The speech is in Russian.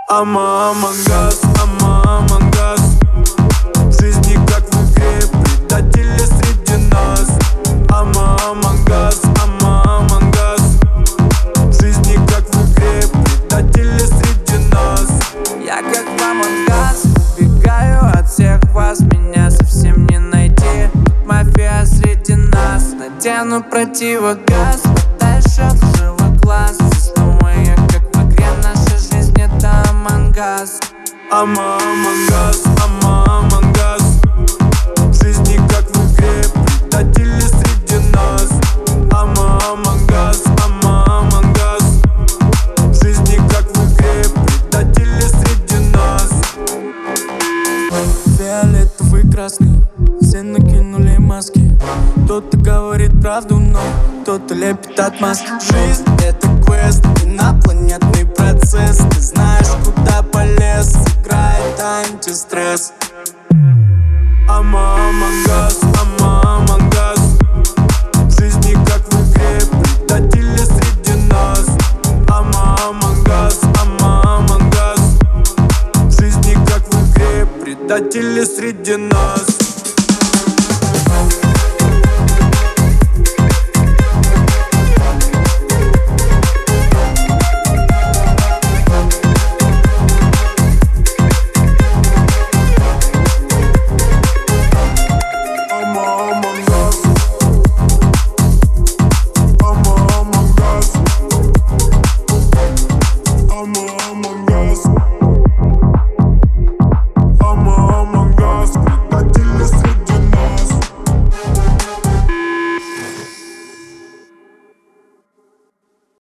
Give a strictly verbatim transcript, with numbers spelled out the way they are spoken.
Ама Амангас, Ама Амангас. В жизни как в игре, предатели среди нас. Ама Амангас, Ама Амангас. В жизни как в игре, предатели среди нас. Я как Амангас, убегаю от всех вас. Меня совсем не найти, мафия среди нас. Надену противогаз, подальше от чужого глаз. Снова я как в игре, наша жизнь это Амангас. Ама Амангас, Ама Амангас. В жизни как в игре, предатели среди нас. Ама Амангас, Ама Амангас. В жизни как в игре, предатели среди нас. Фиолетовый, красный, все накинули маски. Кто-то говорит правду, но кто-то лепит отмазки. Жизнь — это квест, инопланетный процесс. Ты знаешь, куда полез, играет антистресс. Ама Амангас, Ама Амангас. В жизни как в игре, предатели среди нас. Ама Амангас, Ама Амангас. В жизни как в игре, предатели среди нас.